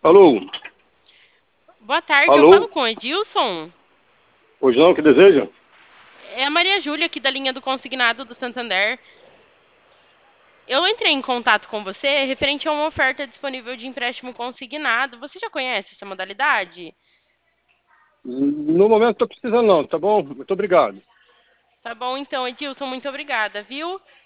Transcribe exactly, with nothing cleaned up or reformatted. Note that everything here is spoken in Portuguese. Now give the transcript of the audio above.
Alô? Boa tarde, eu falo Alô? com o Edilson. Hoje não, que deseja? É a Maria Júlia aqui da linha do Consignado do Santander. Eu entrei em contato com você referente a uma oferta disponível de empréstimo consignado. Você já conhece essa modalidade? No momento estou precisando não, tá bom? Muito obrigado. Tá bom então, Edilson, muito obrigada, viu?